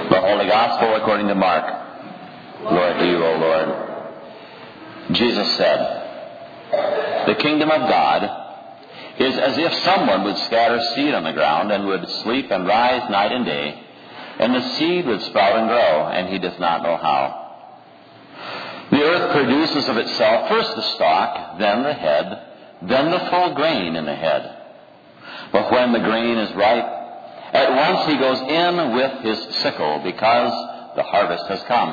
The Holy Gospel according to Mark. Glory to you, O Lord. Jesus said, "The kingdom of God is as if someone would scatter seed on the ground and would sleep and rise night and day, and the seed would sprout and grow, and he does not know how. The earth produces of itself first the stalk, then the head, then the full grain in the head. But when the grain is ripe, at once he goes in with his sickle, because the harvest has come."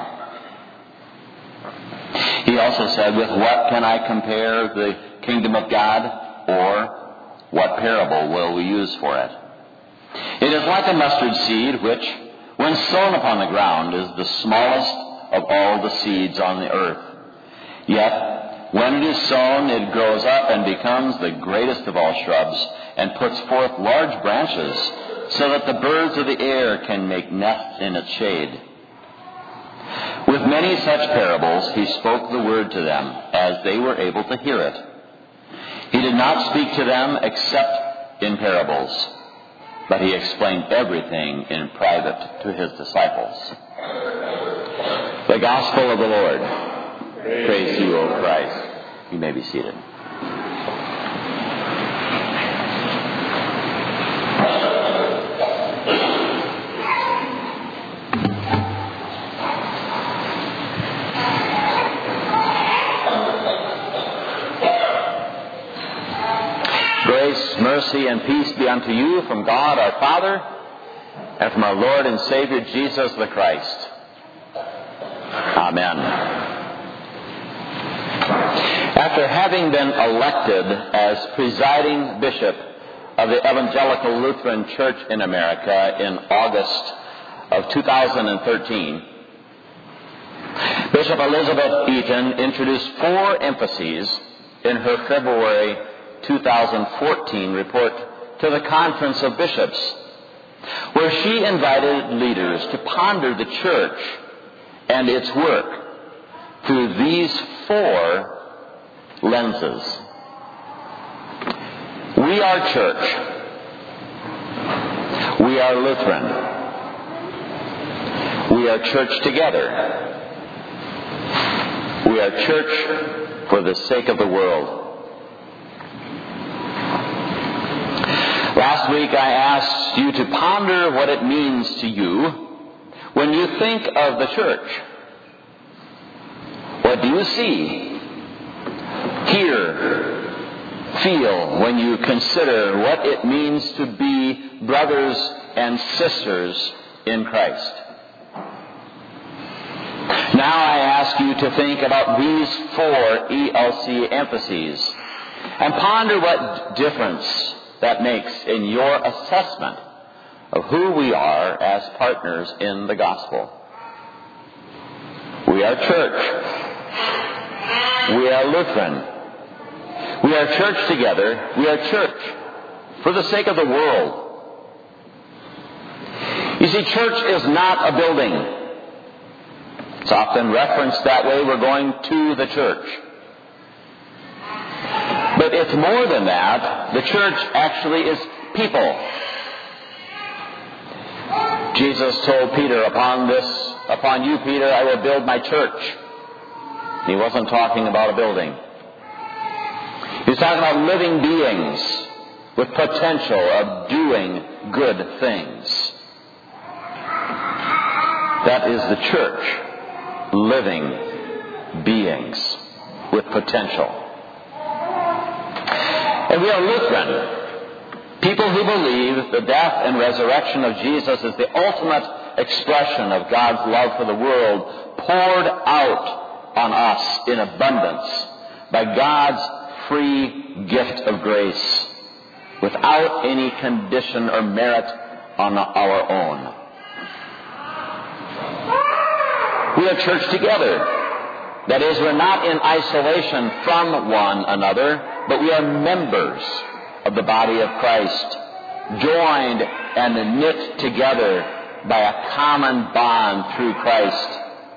He also said, "With what can I compare the kingdom of God? Or what parable will we use for it? It is like a mustard seed, which, when sown upon the ground, is the smallest of all the seeds on the earth. Yet, when it is sown, it grows up and becomes the greatest of all shrubs, and puts forth large branches, so that the birds of the air can make nests in its shade." With many such parables he spoke the word to them, as they were able to hear it. He did not speak to them except in parables, but he explained everything in private to his disciples. The Gospel of the Lord. Praise to you, O Christ. You may be seated. Grace, mercy, and peace be unto you from God our Father and from our Lord and Savior Jesus the Christ. Amen. After having been elected as presiding bishop of the Evangelical Lutheran Church in America in August of 2013, Bishop Elizabeth Eaton introduced 4 emphases in her February 2014 report to the Conference of Bishops, where she invited leaders to ponder the church and its work through these 4 lenses. We are church. We are Lutheran. We are church together. We are church for the sake of the world. Last week I asked you to ponder what it means to you when you think of the church. What do you see, hear, feel when you consider what it means to be brothers and sisters in Christ? Now I ask you to think about these 4 ELC emphases and ponder what difference that makes in your assessment of who we are as partners in the gospel. We are church. We are Lutheran. We are church together. We are church for the sake of the world. You see, church is not a building. It's often referenced that way. We're going to the church. But it's more than that. The church actually is people. Jesus told Peter, upon you, Peter, I will build my church. He wasn't talking about a building. He was talking about living beings with potential of doing good things. That is the church. Living beings with potential. And we are Lutheran, people who believe the death and resurrection of Jesus is the ultimate expression of God's love for the world, poured out on us in abundance by God's free gift of grace, without any condition or merit on our own. We are church together. That is, we're not in isolation from one another, but we are members of the body of Christ, joined and knit together by a common bond through Christ.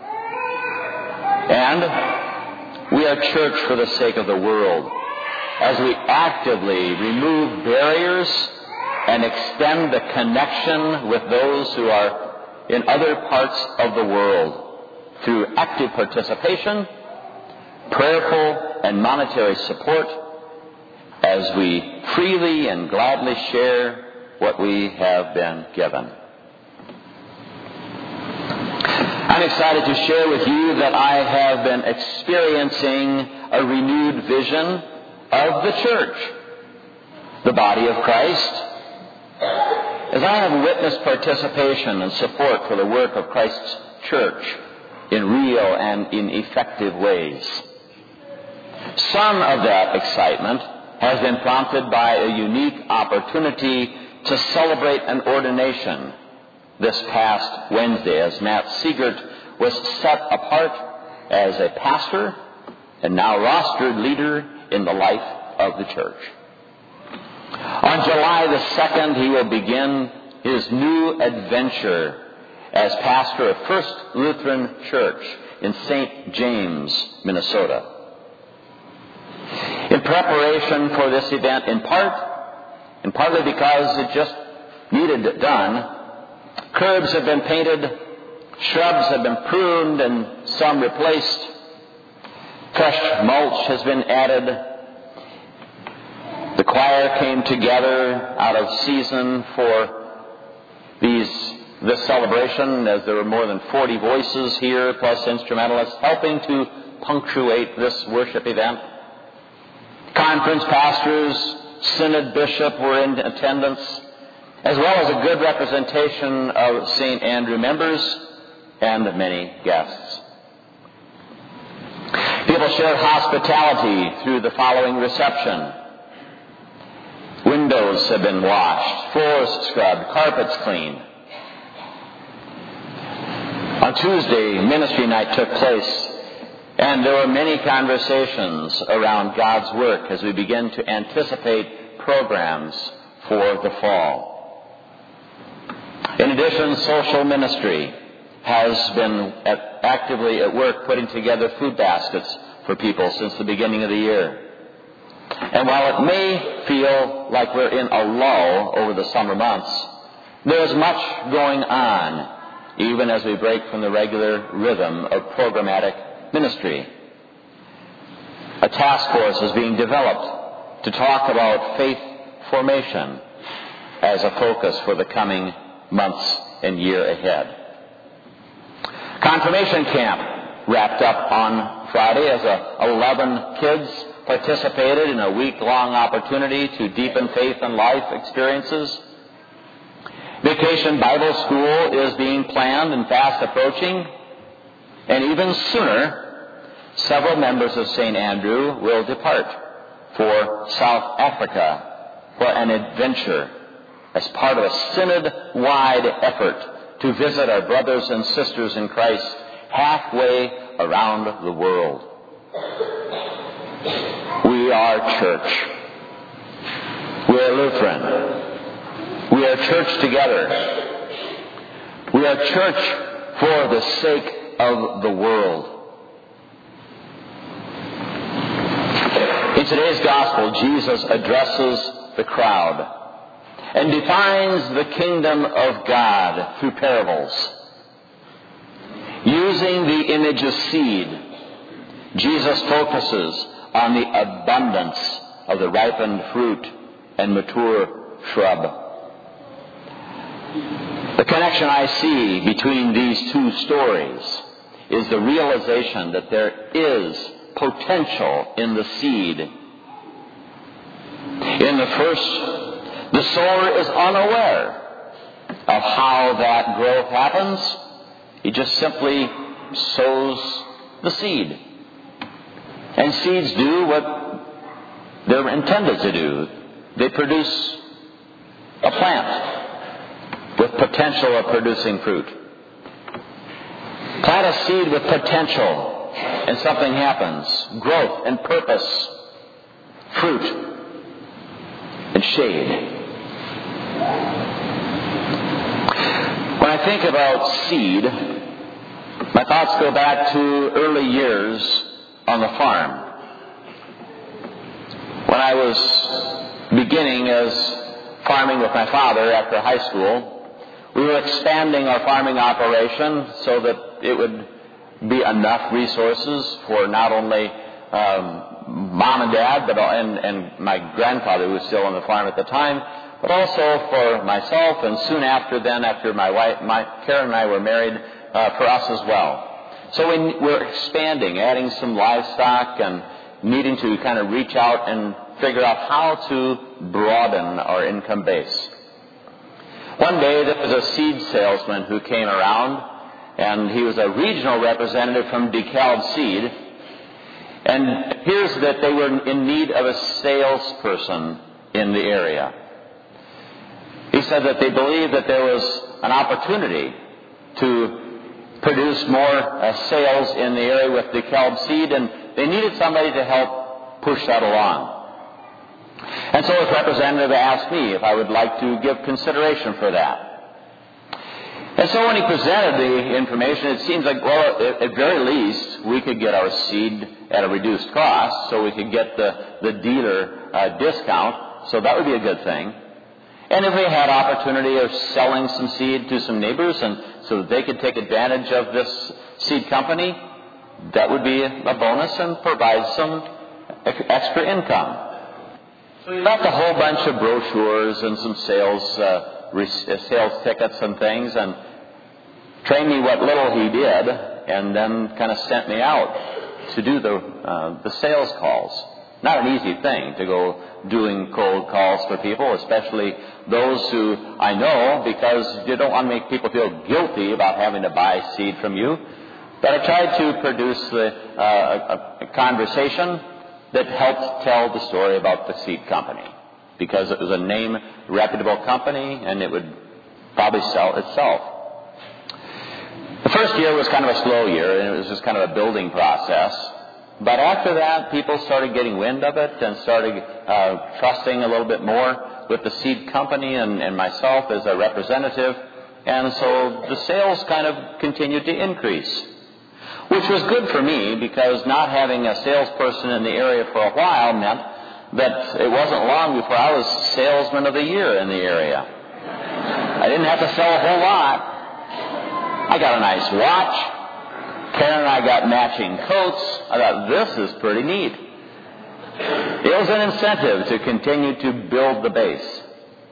And we are church for the sake of the world, as we actively remove barriers and extend the connection with those who are in other parts of the world through active participation, prayerful and monetary support, as we freely and gladly share what we have been given. I'm excited to share with you that I have been experiencing a renewed vision of the church, the body of Christ, as I have witnessed participation and support for the work of Christ's church in real and in effective ways. Some of that excitement has been prompted by a unique opportunity to celebrate an ordination this past Wednesday, as Matt Siegert was set apart as a pastor and now rostered leader in the life of the church. On July the 2nd, he will begin his new adventure as pastor of First Lutheran Church in St. James, Minnesota. In preparation for this event, in part, and partly because it just needed done, curbs have been painted, shrubs have been pruned and some replaced, fresh mulch has been added. The choir came together out of season for this celebration, as there were more than 40 voices here, plus instrumentalists, helping to punctuate this worship event. Conference pastors, synod bishop were in attendance, as well as a good representation of St. Andrew members and many guests. People shared hospitality through the following reception. Windows have been washed, floors scrubbed, carpets cleaned. On Tuesday, ministry night took place, and there were many conversations around God's work as we begin to anticipate programs for the fall. In addition, social ministry has been actively at work putting together food baskets for people since the beginning of the year. And while it may feel like we're in a lull over the summer months, there's much going on, even as we break from the regular rhythm of programmatic ministry. A task force is being developed to talk about faith formation as a focus for the coming months and year ahead. Confirmation camp wrapped up on Friday as 11 kids participated in a week-long opportunity to deepen faith and life experiences. Vacation Bible School is being planned and fast approaching. And even sooner, several members of St. Andrew will depart for South Africa for an adventure as part of a synod-wide effort to visit our brothers and sisters in Christ halfway around the world. We are church. We are Lutheran. We are church together. We are church for the sake of the world. In today's gospel, Jesus addresses the crowd and defines the kingdom of God through parables. Using the image of seed, Jesus focuses on the abundance of the ripened fruit and mature shrub. The connection I see between these two stories is the realization that there is potential in the seed. In the first, the sower is unaware of how that growth happens. He just simply sows the seed. And seeds do what they're intended to do. They produce a plant with potential of producing fruit. Plant a seed with potential, and something happens. Growth and purpose, fruit and shade. When I think about seed, my thoughts go back to early years on the farm. When I was beginning as farming with my father after high school, We were expanding our farming operation so that it would be enough resources for not only Mom and Dad, but and my grandfather, who was still on the farm at the time, but also for myself, and soon after my wife, Karen and I were married, for us as well. So we're expanding, adding some livestock, and needing to kind of reach out and figure out how to broaden our income base. One day there was a seed salesman who came around, and he was a regional representative from DeKalb Seed, and it appears that they were in need of a salesperson in the area. He said that they believed that there was an opportunity to produce more sales in the area with DeKalb Seed, and they needed somebody to help push that along. And so his representative asked me if I would like to give consideration for that. And so when he presented the information, it seems like, well, at very least, we could get our seed at a reduced cost, so we could get the dealer discount, so that would be a good thing. And if we had opportunity of selling some seed to some neighbors, and so that they could take advantage of this seed company, that would be a bonus and provide some extra income. So he left a whole bunch of brochures and some sales tickets and things, and trained me what little he did, and then kind of sent me out to do the sales calls. Not an easy thing to go doing cold calls for people, especially those who I know, because you don't want to make people feel guilty about having to buy seed from you. But I tried to produce a conversation that helped tell the story about the seed company, because it was a name, reputable company, and it would probably sell itself. The first year was kind of a slow year, and it was just kind of a building process. But after that, people started getting wind of it and started trusting a little bit more with the seed company and myself as a representative. And so the sales kind of continued to increase, which was good for me, because not having a salesperson in the area for a while meant that it wasn't long before I was salesman of the year in the area. I didn't have to sell a whole lot. I got a nice watch. Karen and I got matching coats. I thought, this is pretty neat. It was an incentive to continue to build the base.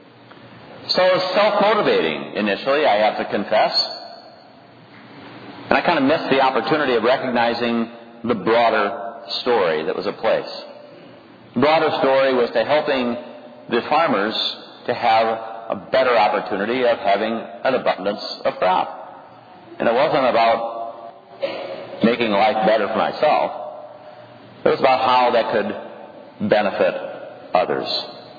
So it was self-motivating initially, I have to confess. And I kind of missed the opportunity of recognizing the broader story that was at place. The broader story was to helping the farmers to have a better opportunity of having an abundance of crop. And it wasn't about making life better for myself. It was about how that could benefit others.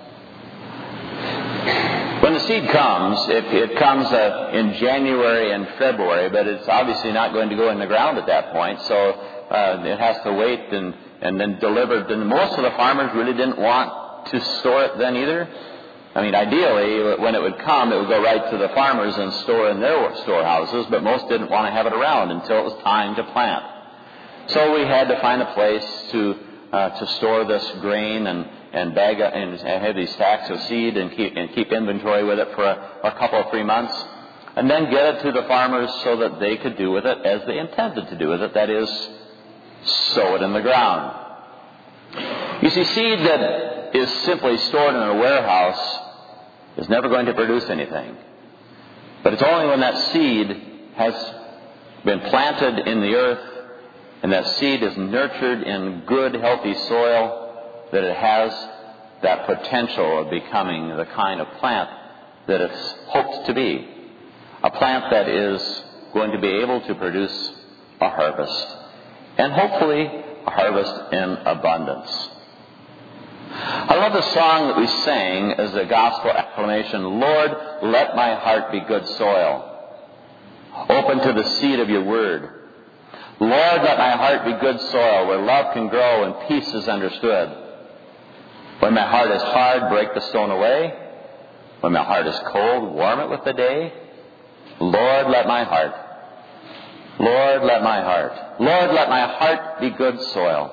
When the seed comes, it comes in January and February, but it's obviously not going to go in the ground at that point, so it has to wait and then delivered. And most of the farmers really didn't want to store it then either. I mean, ideally, when it would come, it would go right to the farmers and store in their storehouses, but most didn't want to have it around until it was time to plant. So we had to find a place to store this grain and bag and have these stacks of seed and keep inventory with it for a couple of 3 months, and then get it to the farmers so that they could do with it as they intended to do with it, that is, sow it in the ground. You see, seed that is simply stored in a warehouse is never going to produce anything. But it's only when that seed has been planted in the earth and that seed is nurtured in good, healthy soil that it has that potential of becoming the kind of plant that it's hoped to be. A plant that is going to be able to produce a harvest. And hopefully a harvest in abundance. I love the song that we sang as a gospel acclamation, Lord, let my heart be good soil, open to the seed of your word. Lord, let my heart be good soil where love can grow and peace is understood. When my heart is hard, break the stone away. When my heart is cold, warm it with the day. Lord, let my heart. Lord, let my heart. Lord, let my heart be good soil.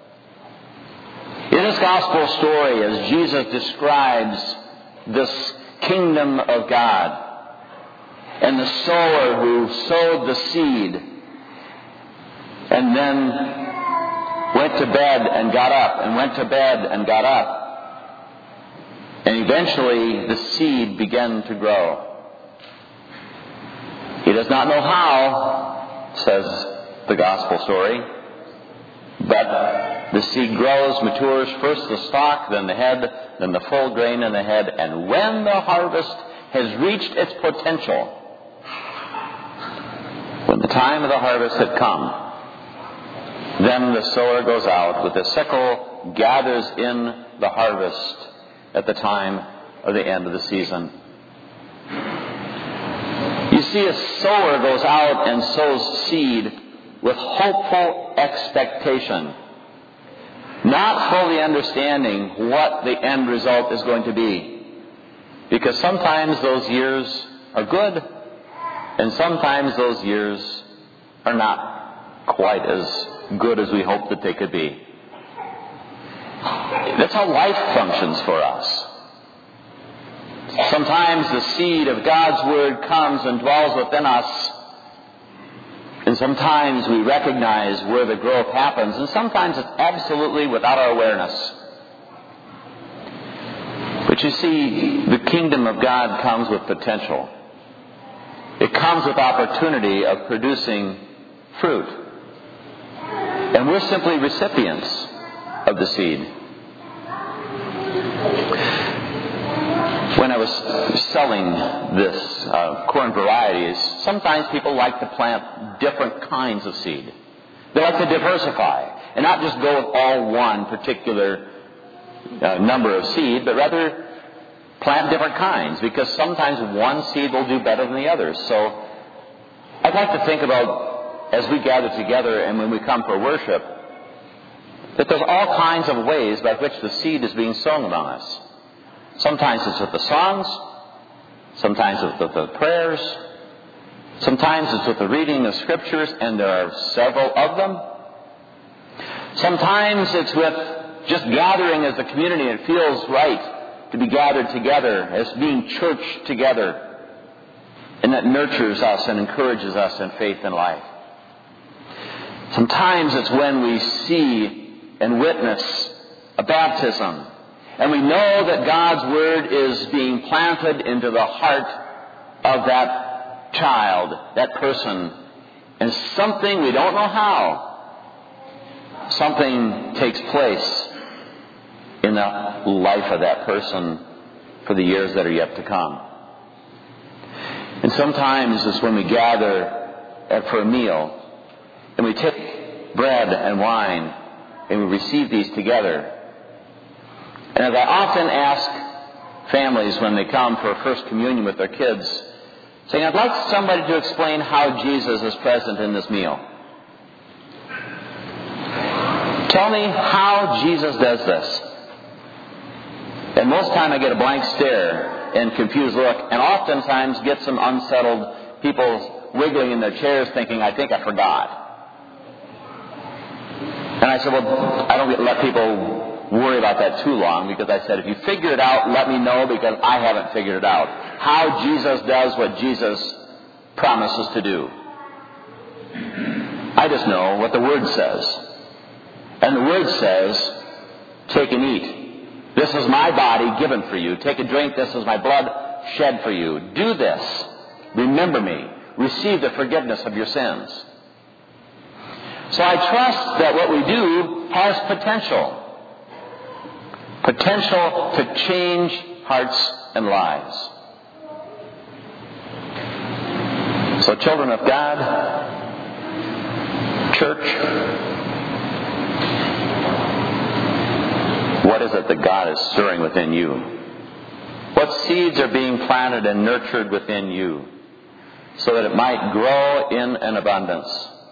In this gospel story, as Jesus describes this kingdom of God, and the sower who sowed the seed and then went to bed and got up and went to bed and got up. And eventually the seed began to grow. He does not know how, says the gospel story, but the seed grows, matures, first the stalk, then the head, then the full grain in the head, and when the harvest has reached its potential, when the time of the harvest had come, then the sower goes out with the sickle, gathers in the harvest at the time of the end of the season. You see, a sower goes out and sows seed with hopeful expectation, not fully understanding what the end result is going to be. Because sometimes those years are good, and sometimes those years are not quite as good as we hoped that they could be. That's how life functions for us. Sometimes the seed of God's Word comes and dwells within us, and sometimes we recognize where the growth happens, and sometimes it's absolutely without our awareness. But you see, the kingdom of God comes with potential. It comes with opportunity of producing fruit. And we're simply recipients of the seed. When I was selling this corn varieties, sometimes people like to plant different kinds of seed. They like to diversify and not just go with all one particular number of seed, but rather plant different kinds, because sometimes one seed will do better than the others. So I'd like to think about, as we gather together and when we come for worship, that there's all kinds of ways by which the seed is being sown among us. Sometimes it's with the songs, sometimes it's with the prayers, sometimes it's with the reading of scriptures, and there are several of them. Sometimes it's with just gathering as a community. It feels right to be gathered together as being church together, and that nurtures us and encourages us in faith and life. Sometimes it's when we see and witness a baptism, and we know that God's Word is being planted into the heart of that child, that person, and something, we don't know how, something takes place in the life of that person for the years that are yet to come. And sometimes it's when we gather for a meal, and we take bread and wine, and we receive these together. And as I often ask families when they come for First Communion with their kids, saying, I'd like somebody to explain how Jesus is present in this meal. Tell me how Jesus does this. And most time I get a blank stare and confused look, and oftentimes get some unsettled people wiggling in their chairs thinking, I think I forgot. And I said, well, I don't let people worry about that too long, because I said, if you figure it out, let me know, because I haven't figured it out. How Jesus does what Jesus promises to do. I just know what the Word says. And the Word says, take and eat. This is my body given for you. Take a drink. This is my blood shed for you. Do this. Remember me. Receive the forgiveness of your sins. So I trust that what we do has potential. Potential to change hearts and lives. So children of God, church, what is it that God is stirring within you? What seeds are being planted and nurtured within you so that it might grow in an abundance?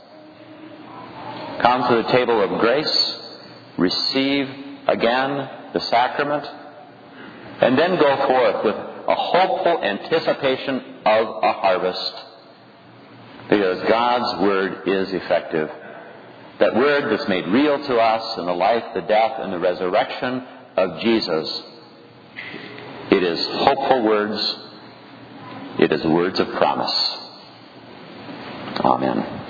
Come to the table of grace, receive again the sacrament, and then go forth with a hopeful anticipation of a harvest, because God's Word is effective. That Word that's made real to us in the life, the death, and the resurrection of Jesus. It is hopeful words. It is words of promise. Amen.